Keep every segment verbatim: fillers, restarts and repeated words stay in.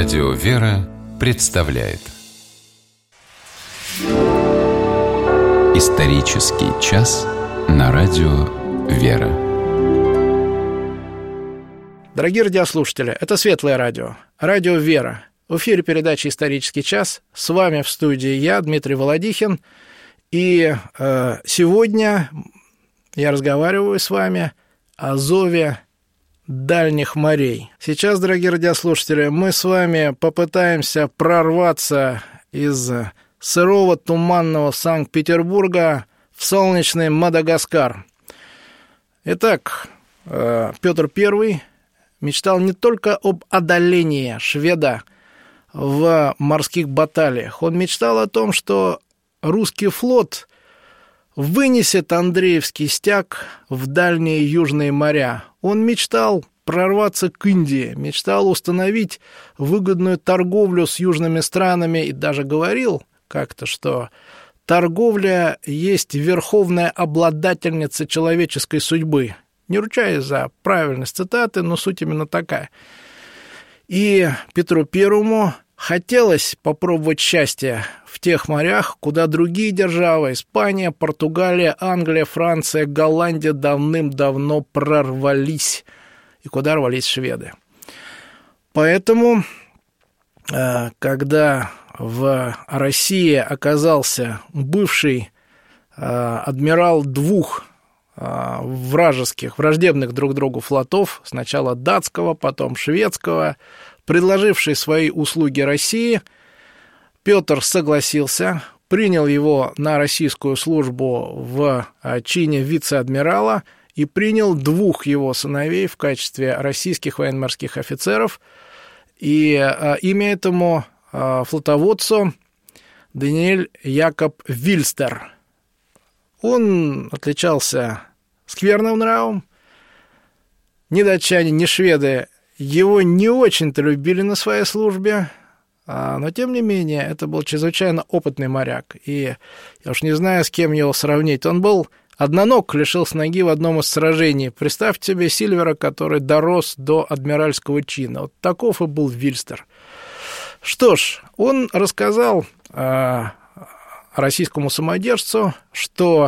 Радио «Вера» представляет Исторический час на Радио «Вера». Дорогие радиослушатели, это Светлое радио, Радио «Вера». В эфире передача «Исторический час». С вами в студии я, Дмитрий Володихин. И э, сегодня я разговариваю с вами о зове дальних морей. Сейчас, дорогие радиослушатели, мы с вами попытаемся прорваться из сырого туманного Санкт-Петербурга в солнечный Мадагаскар. Итак, Петр Первый мечтал не только об одолении шведа в морских баталиях. Он мечтал о том, что русский флот вынесет Андреевский стяг в дальние южные моря. Он мечтал прорваться к Индии, мечтал установить выгодную торговлю с южными странами и даже говорил как-то, что торговля есть верховная обладательница человеческой судьбы. Не ручаюсь за правильность цитаты, но суть именно такая. И Петру Первому хотелось попробовать счастье в тех морях, куда другие державы – Испания, Португалия, Англия, Франция, Голландия – давным-давно прорвались, и куда рвались шведы. Поэтому, когда в России оказался бывший адмирал двух вражеских, враждебных друг другу флотов, сначала датского, потом шведского, предложивший свои услуги России, Петр согласился, принял его на российскую службу в чине вице-адмирала и принял двух его сыновей в качестве российских военно-морских офицеров. И имя этому флотоводцу Даниэль Якоб Вильстер. Он отличался скверным нравом. Ни датчане, ни шведы его не очень-то любили на своей службе, но, тем не менее, это был чрезвычайно опытный моряк. И я уж не знаю, с кем его сравнить. Он был одноног, лишился ноги в одном из сражений. Представьте себе Сильвера, который дорос до адмиральского чина. Вот таков и был Вильстер. Что ж, он рассказал э, российскому самодержцу, что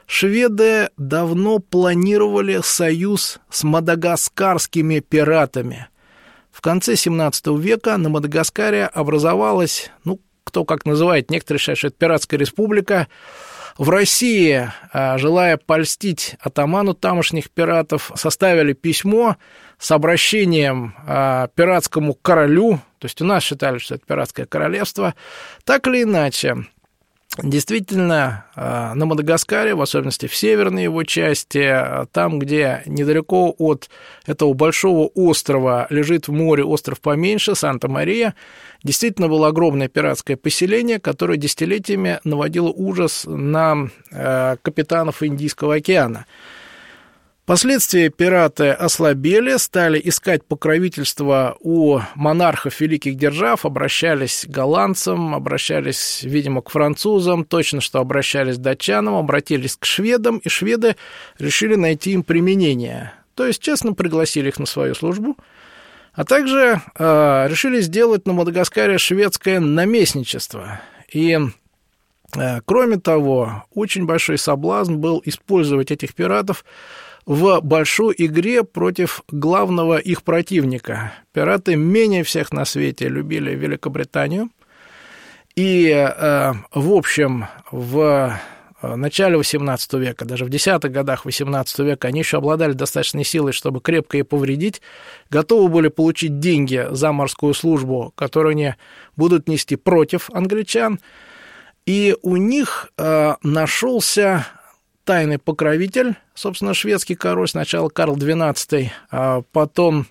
шведы давно планировали союз с мадагаскарскими пиратами. В конце семнадцатого века на Мадагаскаре образовалась, ну, кто как называет, некоторые считают, что это пиратская республика. В России, желая польстить атаману тамошних пиратов, составили письмо с обращением пиратскому королю, то есть у нас считали, что это пиратское королевство. Так или иначе, действительно, на Мадагаскаре, в особенности в северной его части, там, где недалеко от этого большого острова лежит в море остров поменьше, Санта-Мария, действительно было огромное пиратское поселение, которое десятилетиями наводило ужас на капитанов Индийского океана. Впоследствии пираты ослабели, стали искать покровительство у монархов великих держав, обращались к голландцам, обращались, видимо, к французам, точно что обращались к датчанам, обратились к шведам, и шведы решили найти им применение. То есть, честно, пригласили их на свою службу, а также э, решили сделать на Мадагаскаре шведское наместничество. И, э, кроме того, очень большой соблазн был использовать этих пиратов в большой игре против главного их противника. Пираты менее всех на свете любили Великобританию. И, э, в общем, в начале восемнадцатого века, даже в десятых годах восемнадцатого века, они еще обладали достаточной силой, чтобы крепко ее повредить, готовы были получить деньги за морскую службу, которую они будут нести против англичан. И у них э, нашелся тайный покровитель, собственно, шведский король, сначала Карл двенадцатый, а потом,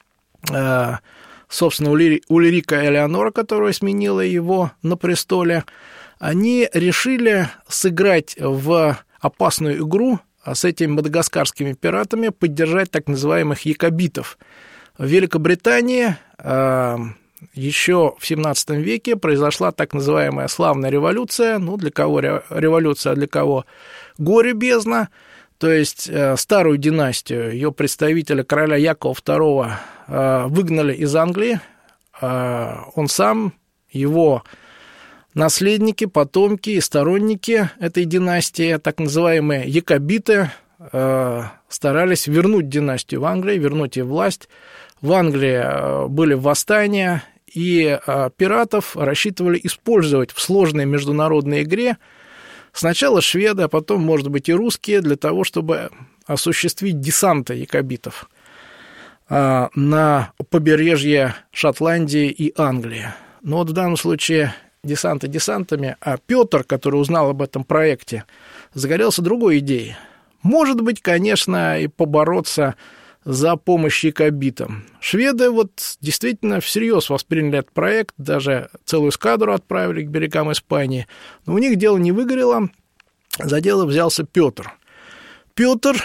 собственно, Ульрика Элеонора, которая сменила его на престоле. Они решили сыграть в опасную игру с этими мадагаскарскими пиратами, поддержать так называемых якобитов. В Великобритании еще в семнадцатом веке произошла так называемая славная революция. Ну, для кого революция, а для кого горе-бездна. То есть старую династию, ее представителя короля Якова второго выгнали из Англии, он сам, его наследники, потомки и сторонники этой династии, так называемые якобиты, старались вернуть династию в Англии, вернуть ей власть. В Англии были восстания, и пиратов рассчитывали использовать в сложной международной игре сначала шведы, а потом, может быть, и русские, для того, чтобы осуществить десанты якобитов на побережье Шотландии и Англии. Но вот в данном случае десанты десантами, а Петр, который узнал об этом проекте, загорелся другой идеей. Может быть, конечно, и побороться за помощь якобитам. Шведы вот действительно всерьез восприняли этот проект, даже целую эскадру отправили к берегам Испании, но у них дело не выгорело, за дело взялся Петр. Петр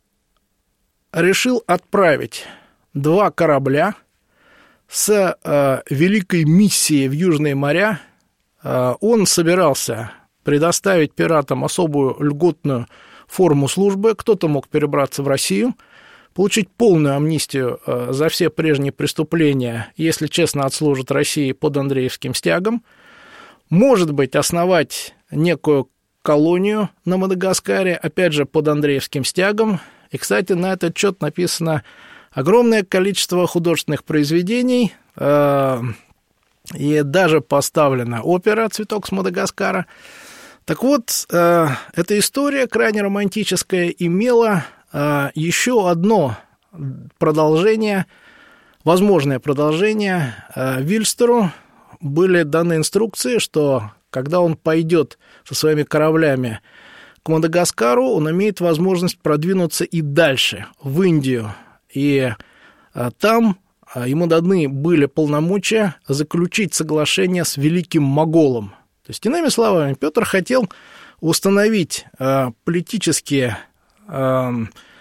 решил отправить два корабля с э, великой миссией в Южные моря. Э, он собирался предоставить пиратам особую льготную форму службы, кто-то мог перебраться в Россию, получить полную амнистию э, за все прежние преступления, если честно отслужат России под Андреевским стягом, может быть, основать некую колонию на Мадагаскаре, опять же, под Андреевским стягом. И, кстати, на этот счет написано огромное количество художественных произведений, э, и даже поставлена опера «Цветок с Мадагаскара». Так вот, э, эта история, крайне романтическая, имела э, еще одно продолжение, возможное продолжение. Э, Вильстеру были даны инструкции, что когда он пойдет со своими кораблями к Мадагаскару, он имеет возможность продвинуться и дальше, в Индию. И э, там э, ему даны были полномочия заключить соглашение с великим моголом. То есть, иными словами, Петр хотел установить э, политические э,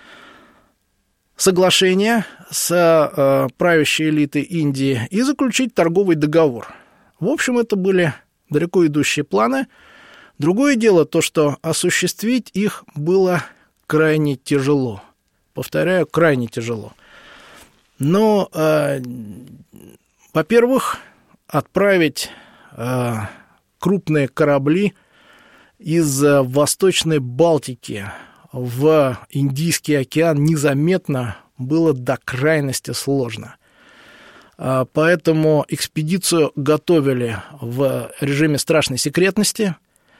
соглашения с э, правящей элитой Индии и заключить торговый договор. В общем, это были далеко идущие планы. Другое дело то, что осуществить их было крайне тяжело. Повторяю, крайне тяжело. Но, э, во-первых, отправить э, крупные корабли из Восточной Балтики в Индийский океан незаметно было до крайности сложно. Поэтому экспедицию готовили в режиме страшной секретности.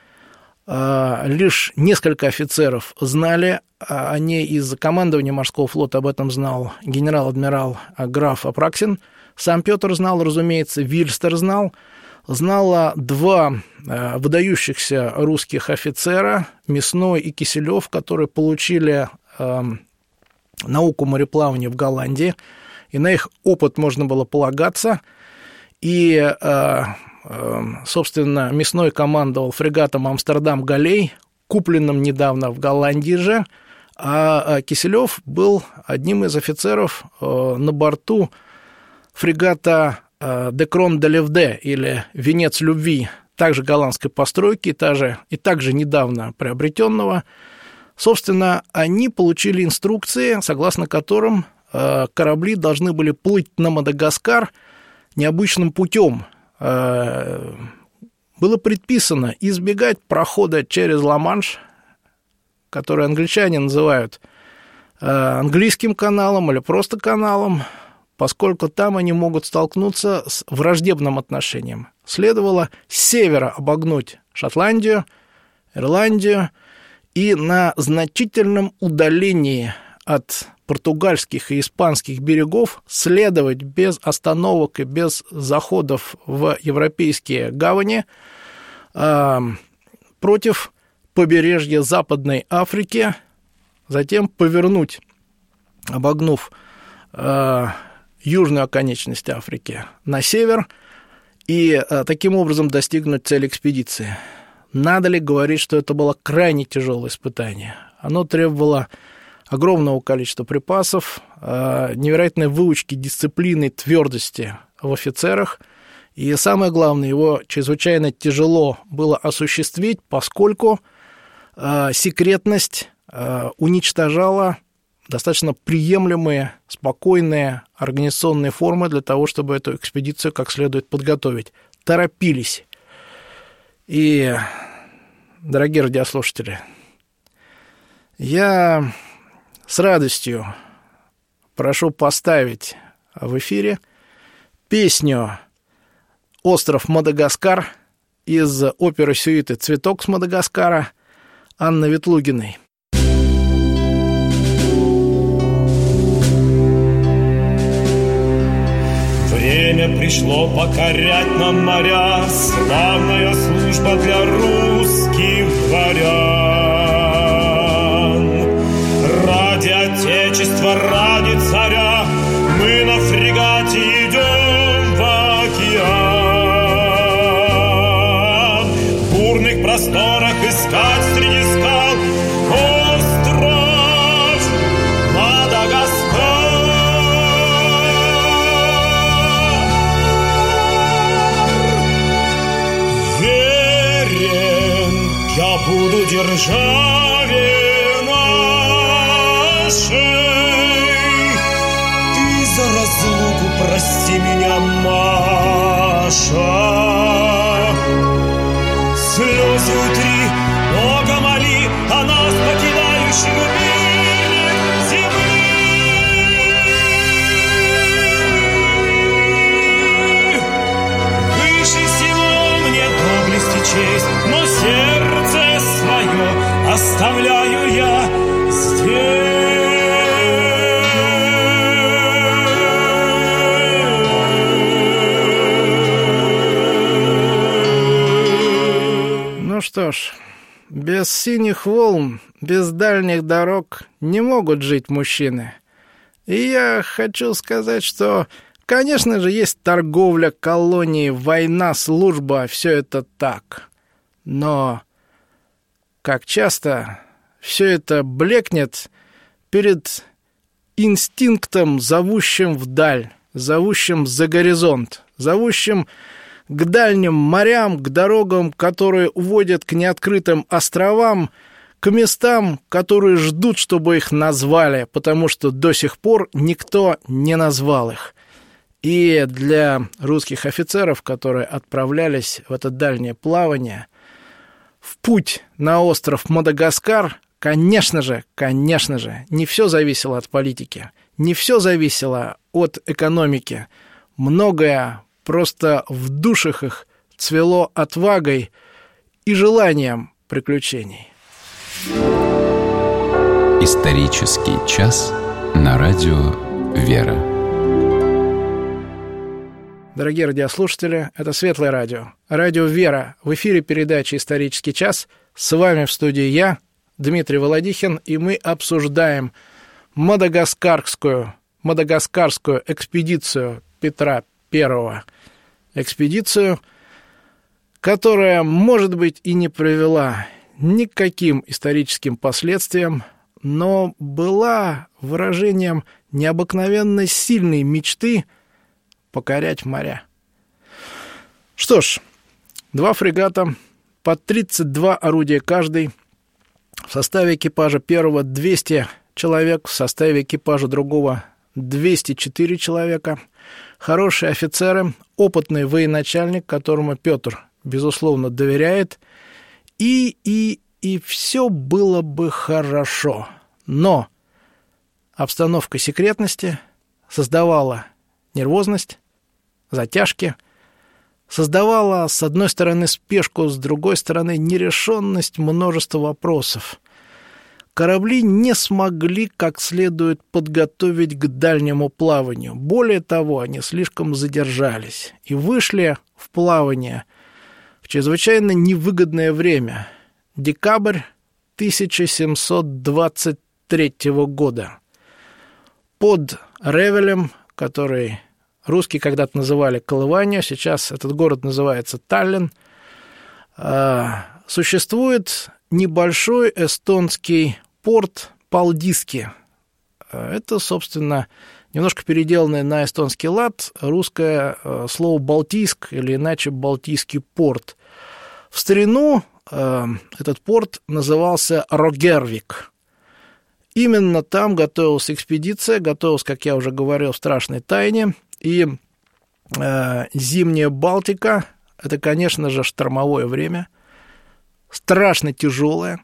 Лишь несколько офицеров знали о ней, из командования морского флота об этом знал генерал-адмирал граф Апраксин. Сам Петр знал, разумеется, Вильстер знал. Знало два выдающихся русских офицера, Мясной и Киселев, которые получили э, науку мореплавания в Голландии, и на их опыт можно было полагаться. И, э, э, собственно, Мясной командовал фрегатом «Амстердам-Галлей», купленным недавно в Голландии же, а Киселев был одним из офицеров э, на борту фрегата «Де Крон де Левде» или «Венец любви», также голландской постройки, и также, и также недавно приобретенного. Собственно, они получили инструкции, согласно которым э, корабли должны были плыть на Мадагаскар необычным путем. Э, было предписано избегать прохода через Ла-Манш, который англичане называют э, английским каналом или просто каналом, поскольку там они могут столкнуться с враждебным отношением. Следовало с севера обогнуть Шотландию, Ирландию и на значительном удалении от португальских и испанских берегов следовать без остановок и без заходов в европейские гавани э, против побережья Западной Африки, затем повернуть, обогнув э, южную оконечность Африки на север и а, таким образом достигнуть цели экспедиции. Надо ли говорить, что это было крайне тяжелое испытание? Оно требовало огромного количества припасов, а, невероятной выучки, дисциплины, твердости в офицерах. И самое главное, его чрезвычайно тяжело было осуществить, поскольку а, секретность а, уничтожала достаточно приемлемые, спокойные организационные формы для того, чтобы эту экспедицию как следует подготовить. Торопились. И, дорогие радиослушатели, я с радостью прошу поставить в эфире песню «Остров Мадагаскар» из оперы-сюиты «Цветок с Мадагаскара» Анны Ветлугиной. Время пришло покорять нам моря, славная служба для русских дворян. Ради Отечества, ради царя мы на фрегате идем в океан. В бурных просторах искать среди скал остров Мадагаскар. Верен я буду державе нашей. Ты за разлуку прости меня, Маша. Слезы утри, Бога моли о нас, покидающих берег земли. Выше всего мне доблесть и честь, но сердце свое оставляю я здесь. Ну что ж, без синих волн, без дальних дорог не могут жить мужчины. И я хочу сказать, что, конечно же, есть торговля, колонии, война, служба, все это так. Но как часто все это блекнет перед инстинктом, зовущим вдаль, зовущим за горизонт, зовущим к дальним морям, к дорогам, которые уводят к неоткрытым островам, к местам, которые ждут, чтобы их назвали, потому что до сих пор никто не назвал их. И для русских офицеров, которые отправлялись в это дальнее плавание, в путь на остров Мадагаскар, конечно же, конечно же, не все зависело от политики, не все зависело от экономики. Многое просто в душах их цвело отвагой и желанием приключений. Исторический час на радио «Вера». Дорогие радиослушатели, это Светлое радио. Радио «Вера». В эфире передача «Исторический час». С вами в студии я, Дмитрий Володихин, и мы обсуждаем мадагаскарскую, мадагаскарскую экспедицию Петра Первого. Экспедицию, которая, может быть, и не привела ни к каким историческим последствиям, но была выражением необыкновенно сильной мечты покорять моря. Что ж, два фрегата, по тридцать два орудия каждый, в составе экипажа первого двести человек, в составе экипажа другого двести четыре человека, хорошие офицеры, опытный военачальник, которому Петр, безусловно, доверяет, и, и, и все было бы хорошо. Но обстановка секретности создавала нервозность, затяжки, создавала, с одной стороны, спешку, с другой стороны, нерешенность множества вопросов. Корабли не смогли как следует подготовить к дальнему плаванию. Более того, они слишком задержались и вышли в плавание в чрезвычайно невыгодное время. Декабрь тысяча семьсот двадцать третьего года. Под Ревелем, который русские когда-то называли Колыванью, сейчас этот город называется Таллин, существует небольшой эстонский порт Палдиски. Это, собственно, немножко переделанное на эстонский лад русское слово «Балтийск» или иначе «Балтийский порт». В старину этот порт назывался Рогервик. Именно там готовилась экспедиция, готовилась, как я уже говорил, в страшной тайне. И э, зимняя Балтика – это, конечно же, штормовое время, страшно тяжелое.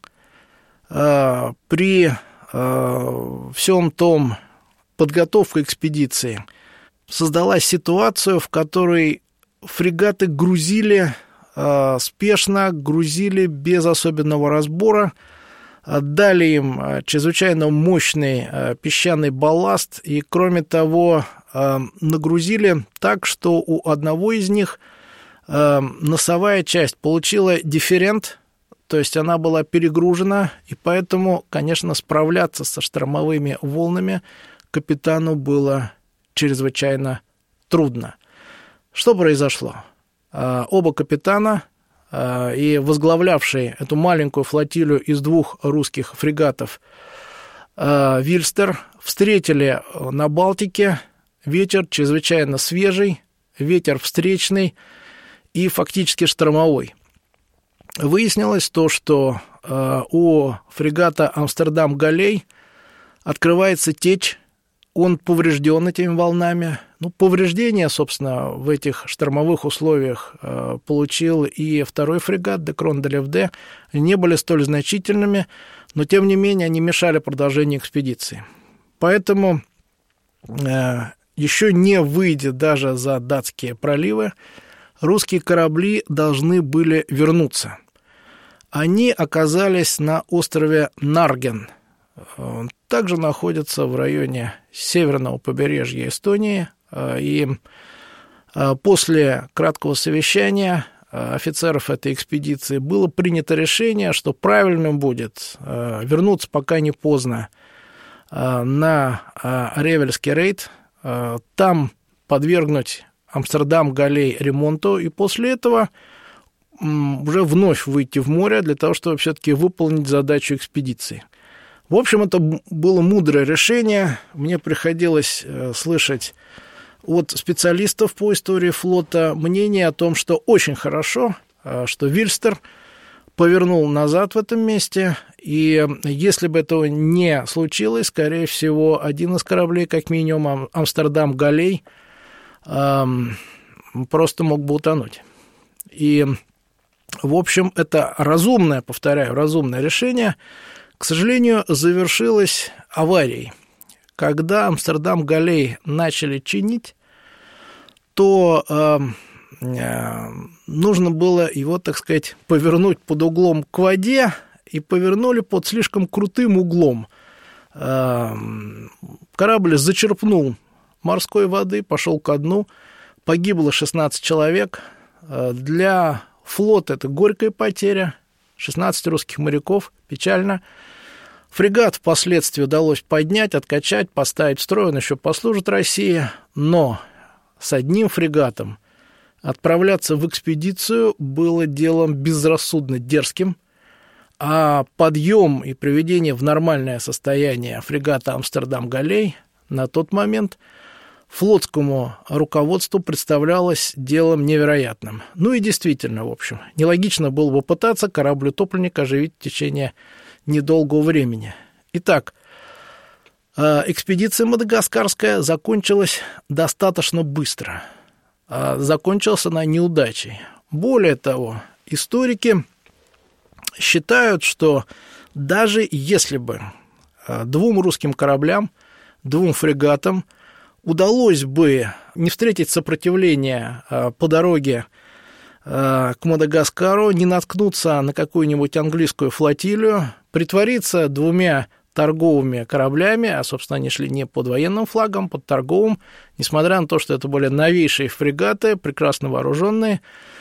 Э, при э, всем том подготовка экспедиции создалась ситуация, в которой фрегаты грузили э, спешно, грузили без особенного разбора, дали им чрезвычайно мощный э, песчаный балласт и, кроме того, э, нагрузили так, что у одного из них э, носовая часть получила дифферент, то есть она была перегружена, и поэтому, конечно, справляться со штормовыми волнами капитану было чрезвычайно трудно. Что произошло? Э, оба капитана и возглавлявший эту маленькую флотилию из двух русских фрегатов Вильстер встретили на Балтике ветер чрезвычайно свежий, ветер встречный и фактически штормовой. Выяснилось то, что у фрегата «Амстердам-Галлей» открывается течь, он поврежден этими волнами. Ну, повреждения, собственно, в этих штормовых условиях э, получил и второй фрегат «Де Крон де Левде». Не были столь значительными, но, тем не менее, они мешали продолжению экспедиции. Поэтому, э, еще не выйдя даже за датские проливы, русские корабли должны были вернуться. Они оказались на острове Нарген. Он также находится в районе северного побережья Эстонии, и после краткого совещания офицеров этой экспедиции было принято решение, что правильным будет вернуться, пока не поздно, на Ревельский рейд, там подвергнуть Амстердам-Галлей ремонту, и после этого уже вновь выйти в море для того, чтобы все-таки выполнить задачу экспедиции. В общем, это было мудрое решение. Мне приходилось слышать от специалистов по истории флота мнение о том, что очень хорошо, что Вильстер повернул назад в этом месте, и если бы этого не случилось, скорее всего, один из кораблей, как минимум Амстердам-Галлей, просто мог бы утонуть. И, в общем, это разумное, повторяю, разумное решение, к сожалению, завершилось аварией. Когда Амстердам-Галлей начали чинить, то э, э, нужно было его, так сказать, повернуть под углом к воде, и повернули под слишком крутым углом. Э, корабль зачерпнул морской воды, пошел ко дну, погибло шестнадцать человек. Э, для флота это горькая потеря, шестнадцать русских моряков, печально. Фрегат впоследствии удалось поднять, откачать, поставить в строй, он еще послужит России, но с одним фрегатом отправляться в экспедицию было делом безрассудно дерзким, а подъем и приведение в нормальное состояние фрегата «Амстердам-Галлей» на тот момент флотскому руководству представлялось делом невероятным. Ну и действительно, в общем, нелогично было бы пытаться корабль-утопленник оживить в течение недолгого времени. Итак, экспедиция мадагаскарская закончилась достаточно быстро. Закончилась она неудачей. Более того, историки считают, что даже если бы двум русским кораблям, двум фрегатам удалось бы не встретить сопротивления по дороге к Мадагаскару, не наткнуться на какую-нибудь английскую флотилию, притвориться двумя торговыми кораблями, а, собственно, они шли не под военным флагом, под торговым, несмотря на то, что это были новейшие фрегаты, прекрасно вооруженные.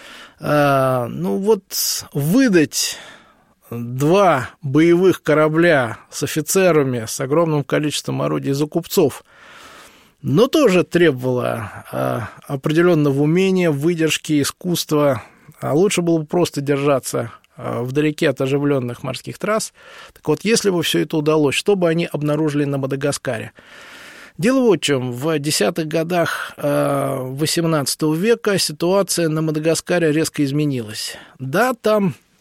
Ну вот выдать два боевых корабля с офицерами, с огромным количеством орудий за купцов, но тоже требовало а, определенного умения, выдержки, искусства. А лучше было бы просто держаться а, вдалеке от оживленных морских трасс. Так вот, если бы все это удалось, что бы они обнаружили на Мадагаскаре? Дело вот в чем. В десятых годах восемнадцатого века ситуация на Мадагаскаре резко изменилась. Да, там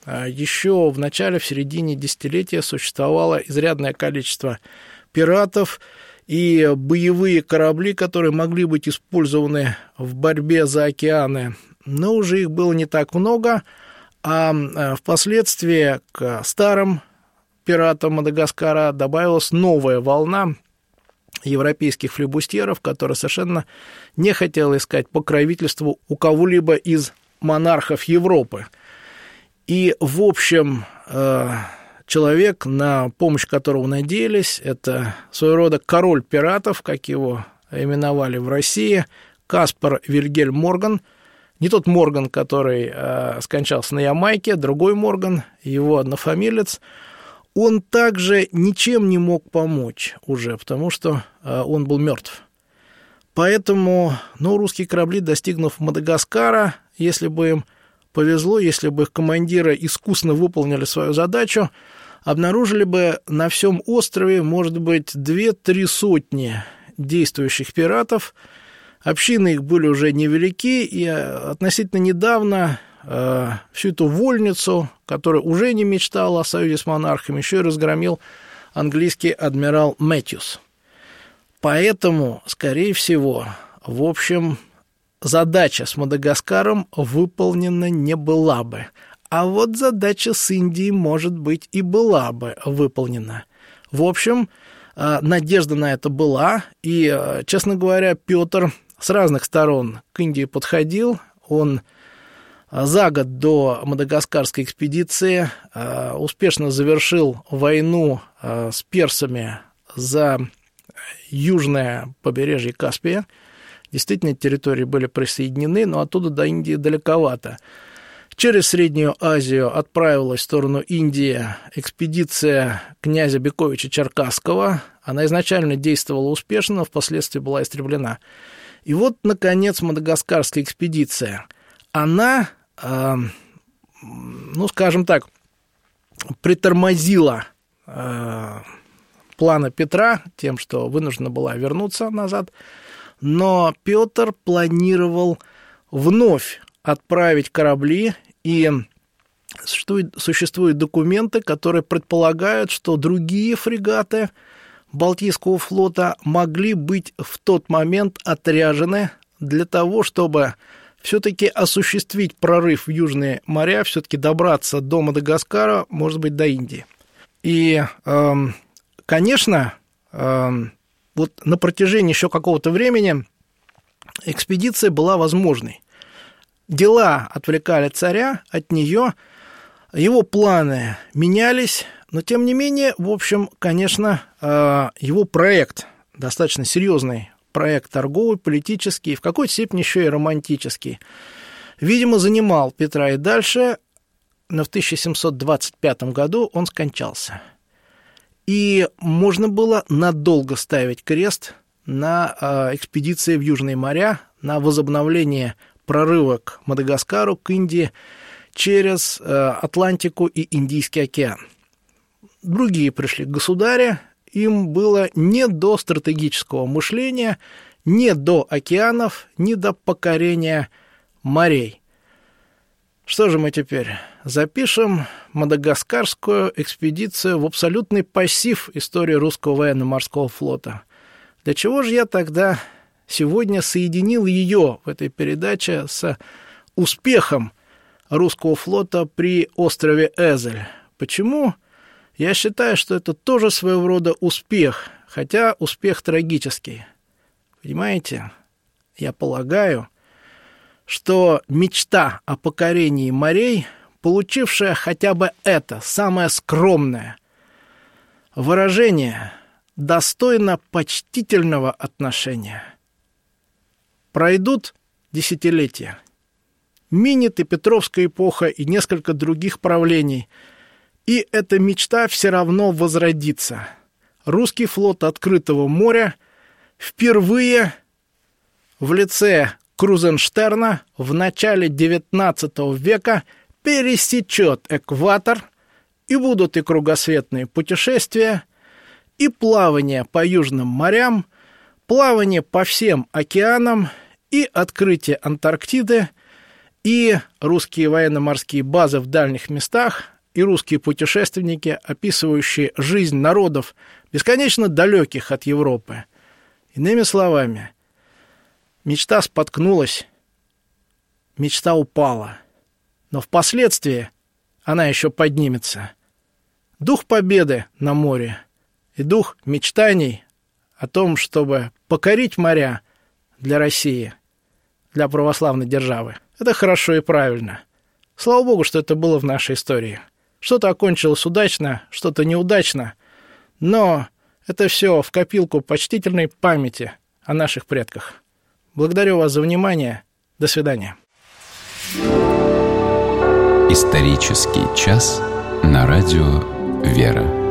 еще в начале, в середине десятилетия существовало изрядное количество пиратов, и боевые корабли, которые могли быть использованы в борьбе за океаны, но уже их было не так много, а впоследствии к старым пиратам Мадагаскара добавилась новая волна европейских флибустьеров, которая совершенно не хотела искать покровительства у кого-либо из монархов Европы. И, в общем, человек, на помощь которого надеялись, это своего рода король пиратов, как его именовали в России, Каспар Вильгельм Морган. Не тот Морган, который э, скончался на Ямайке, другой Морган, его однофамилец. Он также ничем не мог помочь уже, потому что э, он был мертв. Поэтому, ну, русские корабли, достигнув Мадагаскара, если бы им повезло, если бы их командиры искусно выполнили свою задачу, обнаружили бы на всем острове, может быть, две-три сотни действующих пиратов. Общины их были уже невелики, и относительно недавно э, всю эту вольницу, которая уже не мечтала о союзе с монархами, еще и разгромил английский адмирал Мэтьюс. Поэтому, скорее всего, в общем, задача с Мадагаскаром выполнена не была бы. А вот задача с Индией, может быть, и была бы выполнена. В общем, надежда на это была, и, честно говоря, Петр с разных сторон к Индии подходил. Он за год до мадагаскарской экспедиции успешно завершил войну с персами за южное побережье Каспия. Действительно, территории были присоединены, но оттуда до Индии далековато. Через Среднюю Азию отправилась в сторону Индии экспедиция князя Бековича Черкасского. Она изначально действовала успешно, но впоследствии была истреблена. И вот, наконец, мадагаскарская экспедиция. Она, э, ну, скажем так, притормозила э, планы Петра тем, что вынуждена была вернуться назад. Но Петр планировал вновь отправить корабли, и существуют, существуют документы, которые предполагают, что другие фрегаты Балтийского флота могли быть в тот момент отряжены для того, чтобы все-таки осуществить прорыв в Южные моря, все-таки добраться до Мадагаскара, может быть, до Индии. И, э, конечно, э, вот на протяжении еще какого-то времени экспедиция была возможной. Дела отвлекали царя от нее, его планы менялись, но, тем не менее, в общем, конечно, его проект, достаточно серьезный проект торговый, политический, в какой-то степени еще и романтический, видимо, занимал Петра и дальше, но в тысяча семьсот двадцать пятом году он скончался. И можно было надолго ставить крест на экспедиции в Южные моря, на возобновление прорыва к Мадагаскару, к Индии, через Атлантику и Индийский океан. Другие пришли государи, им было не до стратегического мышления, не до океанов, не до покорения морей. Что же мы теперь? Запишем мадагаскарскую экспедицию в абсолютный пассив истории русского военно-морского флота. Для чего же я тогда сегодня соединил ее в этой передаче с успехом русского флота при острове Эзель? Почему? Я считаю, что это тоже своего рода успех, хотя успех трагический. Понимаете? Я полагаю, что мечта о покорении морей, получившая хотя бы это, самое скромное выражение, достойно почтительного отношения. Пройдут десятилетия, минет и Петровская эпоха, и несколько других правлений, и эта мечта все равно возродится. Русский флот открытого моря впервые в лице Крузенштерна в начале девятнадцатого века пересечет экватор, и будут и кругосветные путешествия, и плавание по южным морям, плавание по всем океанам, и открытие Антарктиды, и русские военно-морские базы в дальних местах, и русские путешественники, описывающие жизнь народов, бесконечно далеких от Европы. Иными словами, мечта споткнулась, мечта упала, но впоследствии она еще поднимется. Дух победы на море и дух мечтаний о том, чтобы покорить моря для России, для православной державы. Это хорошо и правильно. Слава Богу, что это было в нашей истории. Что-то окончилось удачно, что-то неудачно, но это все в копилку почтительной памяти о наших предках. Благодарю вас за внимание. До свидания. Исторический час на радио «Вера».